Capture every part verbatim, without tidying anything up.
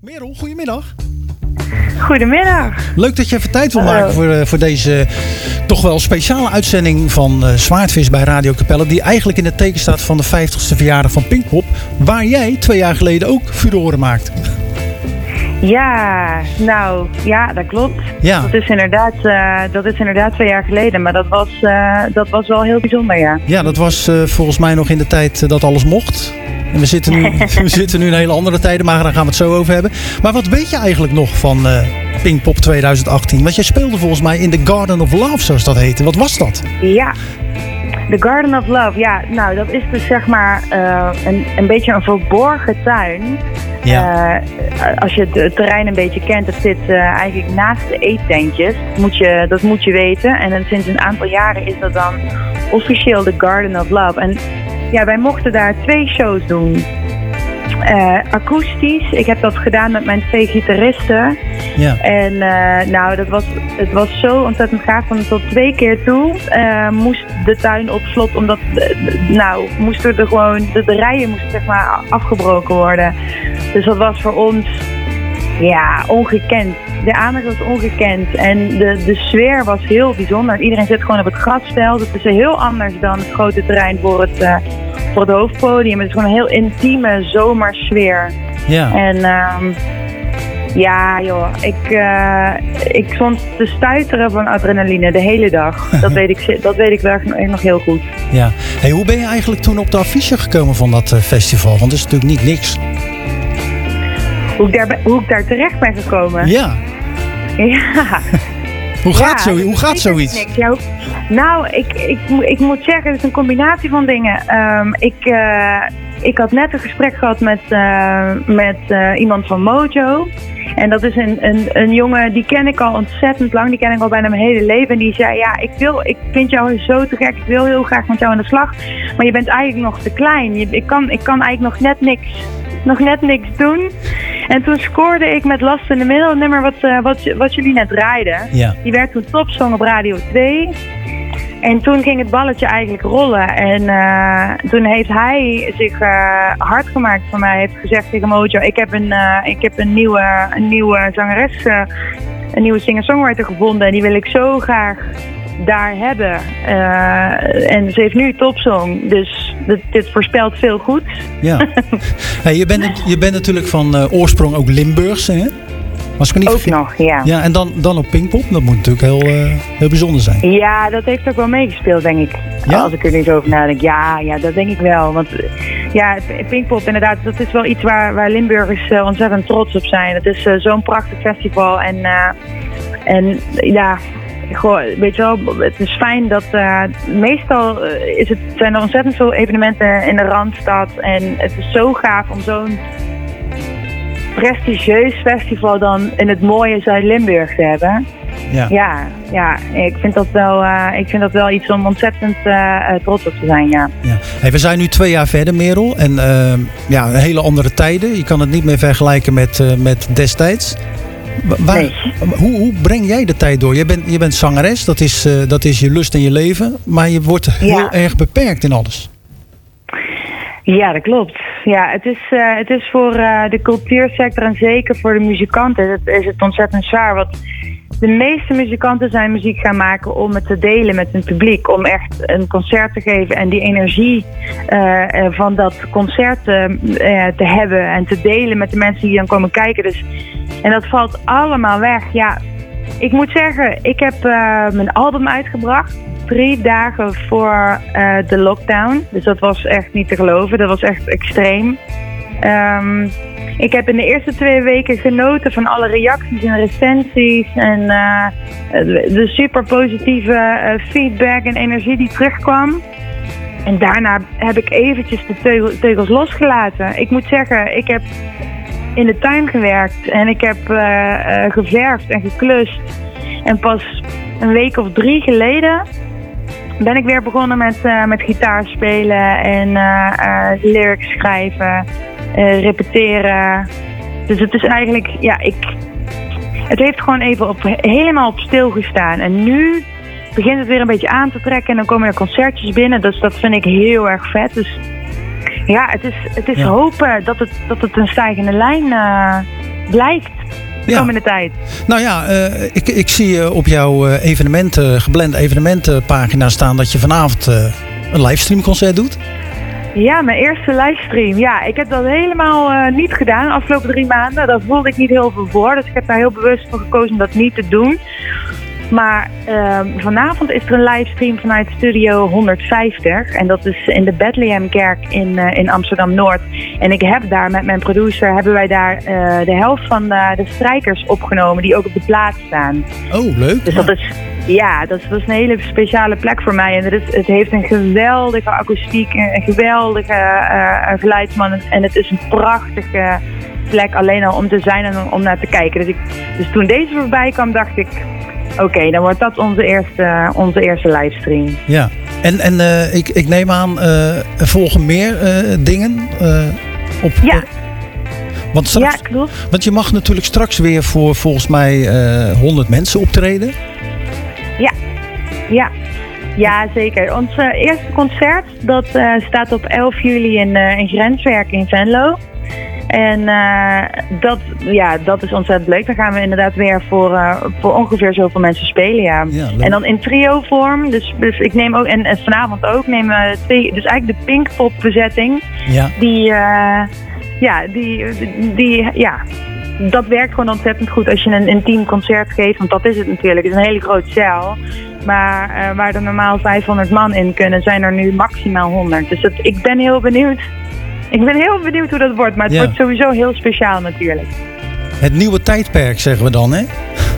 Merel, goedemiddag. Goedemiddag. Leuk dat je even tijd wil maken voor, uh, voor deze toch wel speciale uitzending van uh, Zwaardvis bij Radio Capelle. Die eigenlijk in het teken staat van de vijftigste verjaardag van Pinkpop. Waar jij twee jaar geleden ook furoren maakt. Ja, nou, ja, dat klopt. Ja. Dat is inderdaad, uh, dat is inderdaad twee jaar geleden. Maar dat was, uh, dat was wel heel bijzonder, ja. Ja, dat was uh, volgens mij nog in de tijd uh, dat alles mocht. En we zitten, nu, we zitten nu in hele andere tijden, maar daar gaan we het zo over hebben. Maar wat weet je eigenlijk nog van uh, Pinkpop twintig achttien? Want jij speelde volgens mij in The Garden of Love, zoals dat heette. Wat was dat? Ja, The Garden of Love. Ja, nou, dat is dus zeg maar uh, een, een beetje een verborgen tuin. Ja. Uh, als je het terrein een beetje kent, het zit uh, eigenlijk naast de eettentjes. Moet je, dat moet je weten. En dan, sinds een aantal jaren is dat dan officieel The Garden of Love. En ja, wij mochten daar twee shows doen. Uh, akoestisch. Ik heb dat gedaan met mijn twee gitaristen. Ja. En uh, nou, dat was, het was zo ontzettend gaaf. Want tot twee keer toe uh, moest de tuin op slot. Omdat, uh, nou, moesten er gewoon, de, de rijen moesten zeg maar afgebroken worden. Dus dat was voor ons, ja, ongekend. De aandacht was ongekend. En de, de sfeer was heel bijzonder. Iedereen zit gewoon op het grasveld. Het is heel anders dan het grote terrein voor het, uh, voor het hoofdpodium. Het is gewoon een heel intieme zomersfeer. Ja. En um, ja, joh, ik, uh, ik stond te stuiteren van adrenaline de hele dag. Dat weet ik, dat weet ik wel nog heel goed. Ja. Hey, hoe ben je eigenlijk toen op de affiche gekomen van dat uh, festival? Want het is natuurlijk niet niks. Hoe ik, daar, hoe ik daar terecht ben gekomen? Ja. Ja. Hoe gaat, ja, zo, hoe gaat zoiets? Ja, nou, ik, ik, ik moet zeggen, het is een combinatie van dingen. Um, ik, uh, ik had net een gesprek gehad met, uh, met uh, iemand van Mojo. En dat is een, een, een jongen, die ken ik al ontzettend lang. Die ken ik al bijna mijn hele leven. En die zei, ja, ik, wil, ik vind jou zo te gek. Ik wil heel graag met jou aan de slag. Maar je bent eigenlijk nog te klein. Je, ik, kan, ik kan eigenlijk nog net niks, nog net niks doen. En toen scoorde ik met Last in the Middle, een nummer wat, uh, wat, wat jullie net draaiden. Ja. Die werd toen topsong op Radio twee. En toen ging het balletje eigenlijk rollen. En uh, toen heeft hij zich uh, hard gemaakt voor mij. Hij heeft gezegd tegen Mojo, ik heb een, uh, ik heb een, nieuwe, een nieuwe zangeres, uh, een nieuwe singer-songwriter gevonden. En die wil ik zo graag daar hebben. Uh, en ze heeft nu topsong. Dus dit, dit voorspelt veel goed. Ja. Hey, je, bent, je bent natuurlijk van uh, oorsprong ook Limburgse, hè? Was ik niet ook vergeten? nog, ja. Ja, en dan, dan op Pinkpop. Dat moet natuurlijk heel, uh, heel bijzonder zijn. Ja, dat heeft ook wel meegespeeld, denk ik. Ja? Als ik er nu zo over nadenk. Ja, ja, dat denk ik wel. Want ja, Pinkpop inderdaad, dat is wel iets waar, waar Limburgers uh, ontzettend trots op zijn. Het is uh, zo'n prachtig festival. En, uh, en ja... Goh, weet je wel, het is fijn dat uh, meestal uh, is het, zijn er ontzettend veel evenementen in de Randstad. En het is zo gaaf om zo'n prestigieus festival dan in het mooie Zuid-Limburg te hebben. Ja, ja, ja ik, vind dat wel, uh, ik vind dat wel iets om ontzettend uh, trots op te zijn, ja. Ja. Hey, we zijn nu twee jaar verder, Merel. En uh, ja, hele andere tijden. Je kan het niet meer vergelijken met, uh, met destijds. Waar, nee. hoe, hoe breng jij de tijd door? Je bent, je bent zangeres, dat is, uh, dat is je lust en je leven. Maar je wordt heel ja. erg beperkt in alles. Ja, dat klopt. Ja, het is, uh, het is voor uh, de cultuursector en zeker voor de muzikanten het, is het ontzettend zwaar. Want de meeste muzikanten zijn muziek gaan maken om het te delen met hun publiek. Om echt een concert te geven en die energie uh, van dat concert uh, te hebben en te delen met de mensen die dan komen kijken. Dus, en dat valt allemaal weg. Ja, ik moet zeggen, ik heb uh, mijn album uitgebracht. Drie dagen voor uh, de lockdown. Dus dat was echt niet te geloven. Dat was echt extreem. Um, ik heb in de eerste twee weken genoten van alle reacties en recensies. En uh, de super positieve uh, feedback en energie die terugkwam. En daarna heb ik eventjes de teugel, teugels losgelaten. Ik moet zeggen, ik heb in de tuin gewerkt. En ik heb uh, uh, geverfd en geklust. En pas een week of drie geleden ben ik weer begonnen met, uh, met gitaar spelen en uh, uh, lyrics schrijven, uh, repeteren. Dus het is eigenlijk, ja, ik, het heeft gewoon even op, helemaal op stil gestaan. En nu begint het weer een beetje aan te trekken en dan komen er concertjes binnen. Dus dat vind ik heel erg vet. Dus ja, het is, het is ja. hopen dat het, dat het een stijgende lijn uh, blijft de Ja. komende tijd. Nou ja, uh, ik, ik zie uh, op jouw uh, evenementen, geblende evenementenpagina staan dat je vanavond uh, een livestreamconcert doet. Ja, mijn eerste livestream. Ja, ik heb dat helemaal uh, niet gedaan de afgelopen drie maanden. Daar voelde ik niet heel veel voor. Dus ik heb daar heel bewust voor gekozen om dat niet te doen. Maar uh, vanavond is er een livestream vanuit Studio honderdvijftig. En dat is in de Bethlehemkerk in, uh, in Amsterdam-Noord. En ik heb daar met mijn producer, hebben wij daar uh, de helft van uh, de strijkers opgenomen die ook op de plaat staan. Oh, leuk. Dus ja. dat is, ja, dat is, dat is een hele speciale plek voor mij. En het, is, het heeft een geweldige akoestiek, een geweldige uh, geluidsman. En het is een prachtige plek alleen al om te zijn en om naar te kijken. Dus, ik, dus toen deze voorbij kwam, dacht ik, oké, okay, dan wordt dat onze eerste, onze eerste livestream. Ja, en, en uh, ik, ik neem aan, uh, er volgen meer uh, dingen uh, op... Ja. Uh, want, straks, ja, klopt. Want je mag natuurlijk straks weer voor volgens mij uh, honderd mensen optreden. Ja, ja. Ja, zeker. Ons uh, eerste concert, dat uh, staat op elf juli in, uh, in Grenswerk in Venlo. En uh, dat, ja, dat is ontzettend leuk. Dan gaan we inderdaad weer voor, uh, voor ongeveer zoveel mensen spelen, ja. Ja, en dan in trio-vorm. Dus, dus ik neem ook, en, en vanavond ook, nemen we twee, dus eigenlijk de Pinkpop-bezetting. Ja. Die, uh, ja, die, die, ja, dat werkt gewoon ontzettend goed als je een intiem concert geeft. Want dat is het natuurlijk. Het is een hele grote zaal. Maar uh, waar er normaal vijfhonderd man in kunnen, zijn er nu maximaal honderd. Dus dat, ik ben heel benieuwd. Ik ben heel benieuwd hoe dat wordt, maar het ja. wordt sowieso heel speciaal natuurlijk. Het nieuwe tijdperk, zeggen we dan, hè?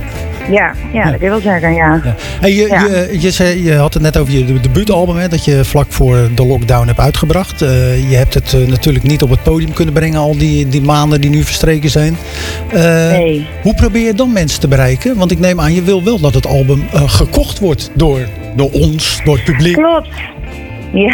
Ja, ja, dat kan je wel zeggen, ja. ja. Hey, je, ja. je, je, zei, je had het net over je debuutalbum, hè, dat je vlak voor de lockdown hebt uitgebracht. Uh, je hebt het uh, natuurlijk niet op het podium kunnen brengen, al die, die maanden die nu verstreken zijn. Uh, nee. Hoe probeer je dan mensen te bereiken? Want ik neem aan, je wil wel dat het album uh, gekocht wordt door, door ons, door het publiek. Klopt. Ja,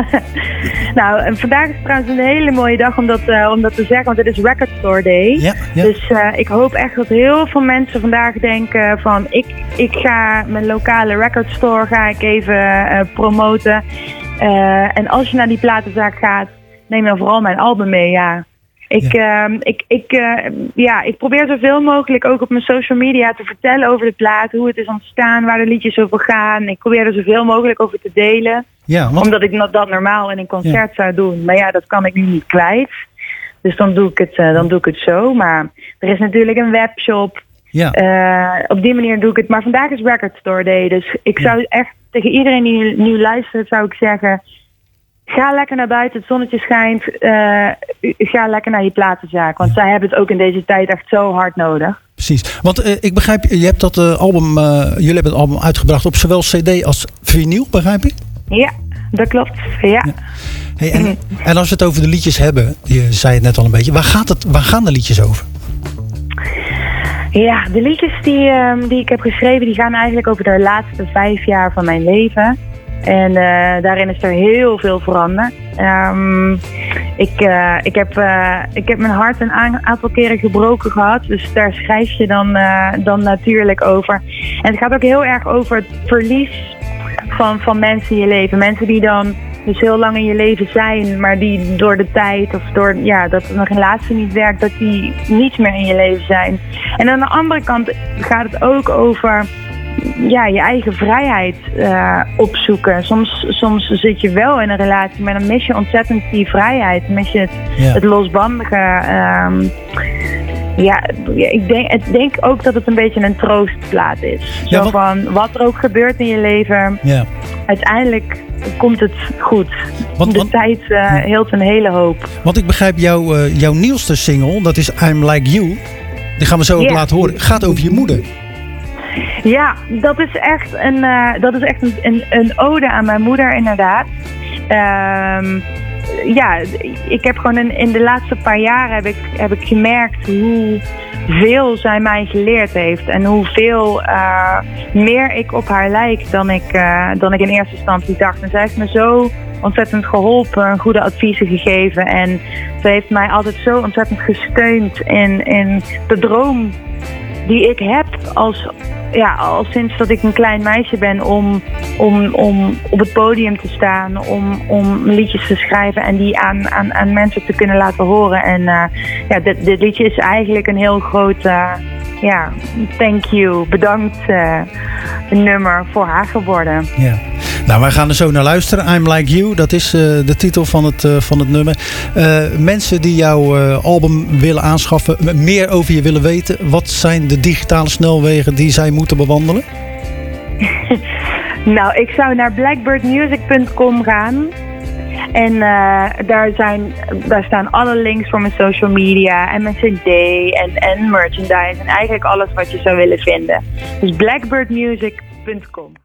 nou en vandaag is trouwens een hele mooie dag om dat, uh, om dat te zeggen, want het is Record Store Day. Ja, ja. Dus uh, ik hoop echt dat heel veel mensen vandaag denken van ik, ik ga mijn lokale record store ga ik even uh, promoten. Uh, en als je naar die platenzaak gaat, neem dan vooral mijn album mee, ja. Ik, ja. Uh, ik, ik, uh, ja, ik probeer zoveel mogelijk ook op mijn social media te vertellen over de plaat, hoe het is ontstaan, waar de liedjes over gaan. Ik probeer er zoveel mogelijk over te delen. Ja, want... Omdat ik dat normaal in een concert ja. zou doen. Maar ja, dat kan ik nu niet kwijt. Dus dan doe ik het, uh, dan doe ik het zo. Maar er is natuurlijk een webshop. Ja. Uh, op die manier doe ik het. Maar vandaag is Record Store Day. Dus ik zou echt tegen iedereen die nu luistert, zou ik zeggen, ga lekker naar buiten, het zonnetje schijnt. Uh, ga lekker naar je platenzaak. Want zij hebben het ook in deze tijd echt zo hard nodig. Precies. Want uh, ik begrijp, je hebt dat uh, album, uh, jullie hebben het album uitgebracht op zowel cd als vinyl, begrijp ik? Ja, dat klopt. Ja. ja. Hey, en, en als we het over de liedjes hebben, je zei het net al een beetje, waar, gaat het, waar gaan de liedjes over? Ja, de liedjes die, um, die ik heb geschreven, die gaan eigenlijk over de laatste vijf jaar van mijn leven. En uh, daarin is er heel veel veranderd. Um, ik, uh, ik, heb, uh, ik heb mijn hart een aantal keren gebroken gehad. Dus daar schrijf je dan, uh, dan natuurlijk over. En het gaat ook heel erg over het verlies van, van mensen in je leven. Mensen die dan dus heel lang in je leven zijn, maar die door de tijd of door ja, dat een relatie niet werkt, dat die niet meer in je leven zijn. En aan de andere kant gaat het ook over ja, je eigen vrijheid uh, opzoeken. Soms, soms zit je wel in een relatie, maar dan mis je ontzettend die vrijheid. Dan mis je het, ja. het losbandige. Um, ja, ik denk, ik denk ook dat het een beetje een troostplaat is. Zo ja, wat... van, wat er ook gebeurt in je leven, ja. uiteindelijk komt het goed. Want, de want, tijd uh, heelt een hele hoop. Want ik begrijp, jou, uh, jouw nieuwste single, dat is I'm Like You. Die gaan we zo yeah. laten horen. Gaat over je moeder. Ja, dat is echt een, uh, dat is echt een, een, een ode aan mijn moeder, inderdaad. Um, ja, ik heb gewoon in, in de laatste paar jaren heb ik, heb ik gemerkt hoeveel zij mij geleerd heeft. En hoeveel uh, meer ik op haar lijk dan ik, uh, dan ik in eerste instantie dacht. En zij heeft me zo ontzettend geholpen, goede adviezen gegeven. En ze heeft mij altijd zo ontzettend gesteund in, in de droom die ik heb als, ja, al sinds dat ik een klein meisje ben om, om, om op het podium te staan, om, om liedjes te schrijven en die aan, aan, aan mensen te kunnen laten horen. En uh, ja, dit, dit liedje is eigenlijk een heel groot uh, ja, thank you, bedankt uh, nummer voor haar geworden. Ja. Nou, wij gaan er zo naar luisteren. I'm Like You, dat is uh, de titel van het, uh, van het nummer. Uh, mensen die jouw uh, album willen aanschaffen, meer over je willen weten, wat zijn de digitale snelwegen die zij moeten bewandelen? Nou, ik zou naar blackbird music punt com gaan. En uh, daar, zijn, daar staan alle links voor mijn social media en mijn cd en, en merchandise. En eigenlijk alles wat je zou willen vinden. Dus blackbird music punt com.